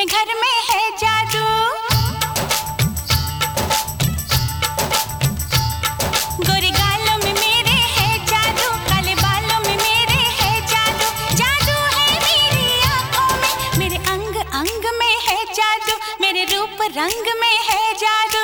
घर में है जादू। गोरे गालों में मेरे है जादू, काले बालों में मेरे है जादू। जादू है मेरी आंखों में, मेरे अंग अंग में है जादू, मेरे रूप रंग में है जादू।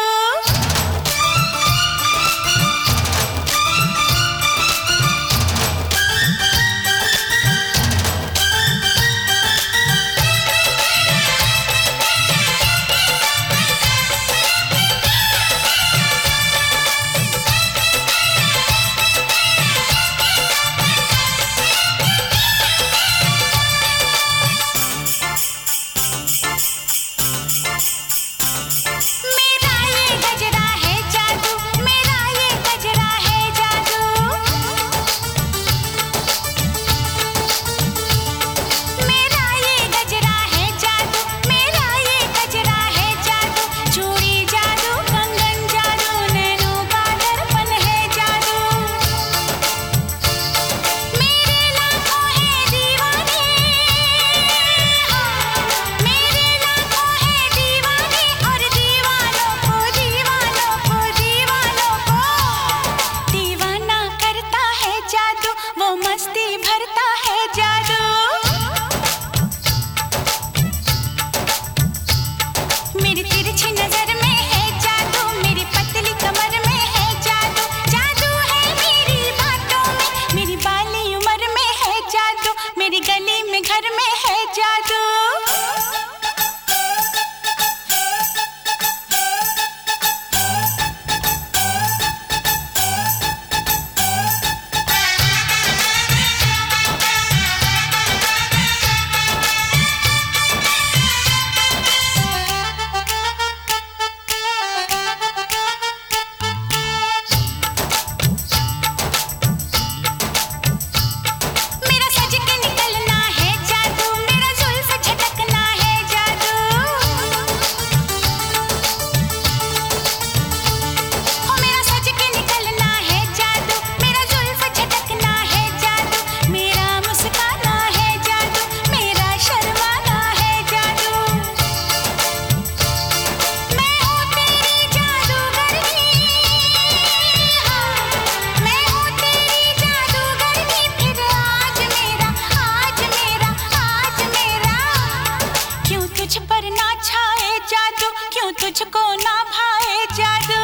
तुझको ना भाए जादू।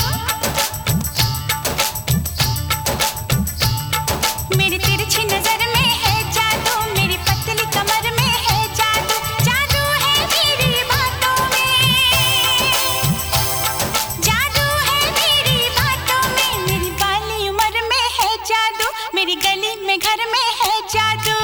मेरी तिरछी नजर में है जादू, मेरी पतली कमर में है जादू। जादू है मेरी बातों में, जादू है मेरी बातों में। मेरी बाली उम्र में है जादू, मेरी गली में घर में है जादू।